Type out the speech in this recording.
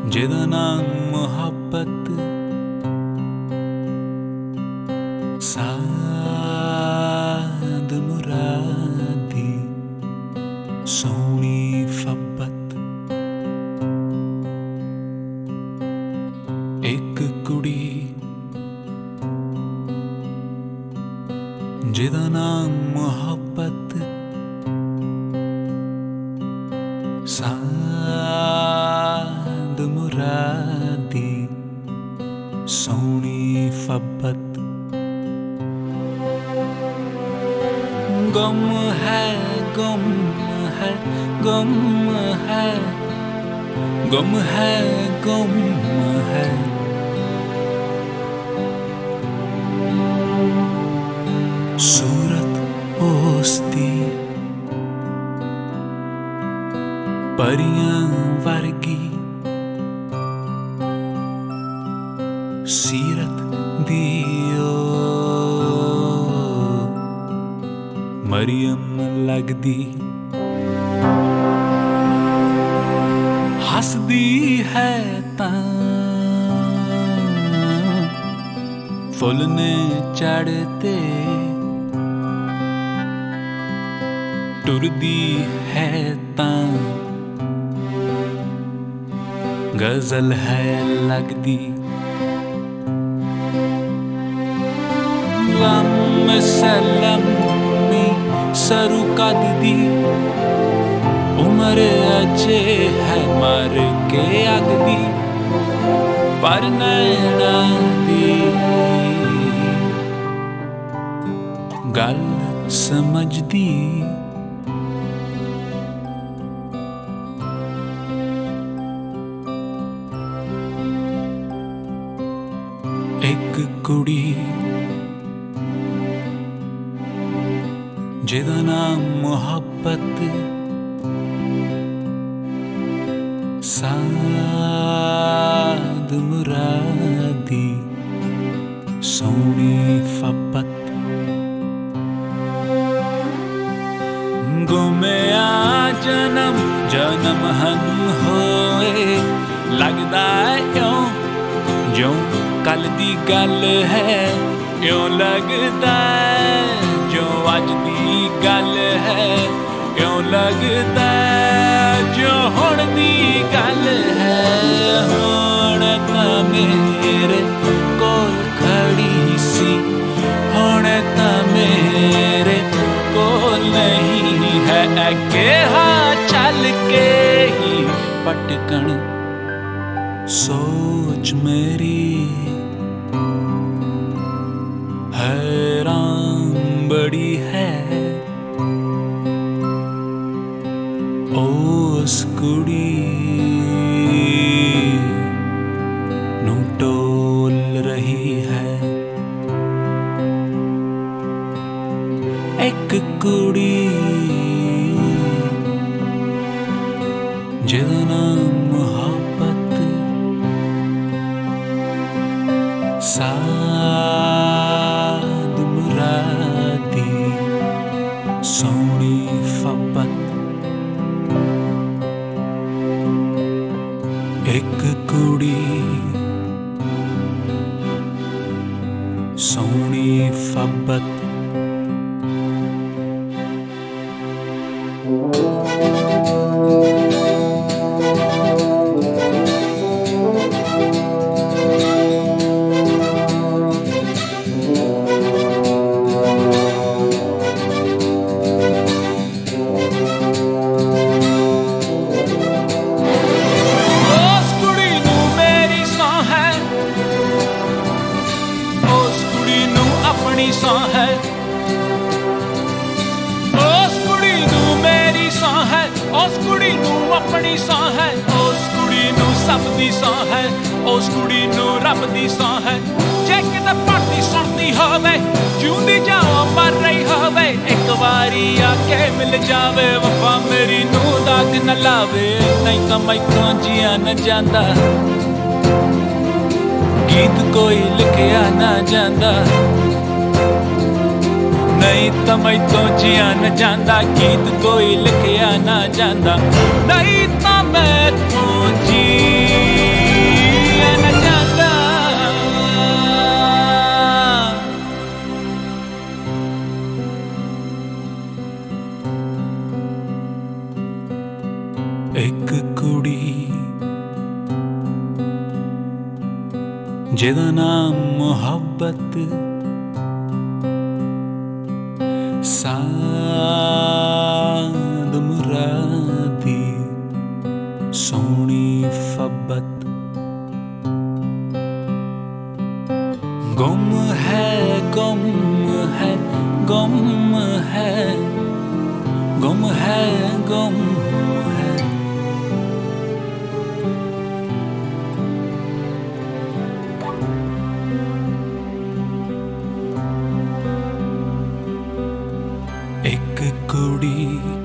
ਜਿਹਦਾ ਨਾਮ ਮੁਹੱਬਤ ਸਾਦ ਮੁਰਾਦੀ ਸੋਹਣੀ ਫੱਬਤ ਇੱਕ ਕੁੜੀ ਜਿਹਦਾ ਨਾਮ ਮੁਹੱਬਤ ਸਾਦ ਮੁਰਾਦੀ ਸੋਹਣੀ ਫੱਬਤ गम है गम है गम है गम है गम है सूरत उसदी परियां वर्गी सीरत दियो मरियम लगदी हसदी है तां फुल ने चढ़ते टुरदी है तां गजल है लगदी लम सलम सरू कद दी उम्र अजे है मर के अग दी पर नैना दी गल समझदी एक कुड़ी ਜਿਹਦਾ ਨਾਮ ਮੁਹੱਬਤ ਸਾਦ ਮੁਰਾਦੀ ਸੋਹਣੀ ਫੱਬਤ ਗੁਮਿਆ ਜਨਮ ਜਨਮ ਹਨ ਹੋਏ ਲੱਗਦਾ ਇਉਂ ਜਿਉਂ ਕੱਲ ਦੀ ਗੱਲ ਹੈ ਇਉਂ ਲੱਗਦਾ जो अज दी गल है क्यों लगदा जो हुण दी गल है हुण तां मेरे कोल खड़ी सी हुण तां मेरे कोल नहीं है अगे हाँ चल के ही पटकन सोच मेरी हैरान बड़ी है उस कुड़ी नू टोल रही है एक कुड़ी ਜਿਹਦਾ ਨਾਮ ਮੁਹੱਬਤ ਸਾਦ ਮੁਰਾਦੀ ਸੋਹਣੀ ਫੱਬਤ ਇੱਕ ਕੁੜੀ ਸੋਹਣੀ ਫੱਬਤ अपनी सौ है उस कुड़ी नू मेरी सौ है उस कुड़ी नू अपनी सौ है उस कुड़ी नू सब दी सौ है उस कुड़ी नू रब दी सौ है जे किते पढ़दी सुनदी होवे जिउंदी जाओ मर रही होवे एक वारी आके मिल जावे वफा मेरी नू दाग न लावे नहीं तां मैथों जिया न जांदा गीत कोई लिखिया ना जांदा नहीं तो मैथों जिया न जांदा गीत कोई लिखिया ना जांदा नहीं तो मैथों जी जिहदा नाम मुहब्बत साद मुरादी सोहनी फब्बत गुम है गुम है गुम है गुम है गुम है एक कुड़ी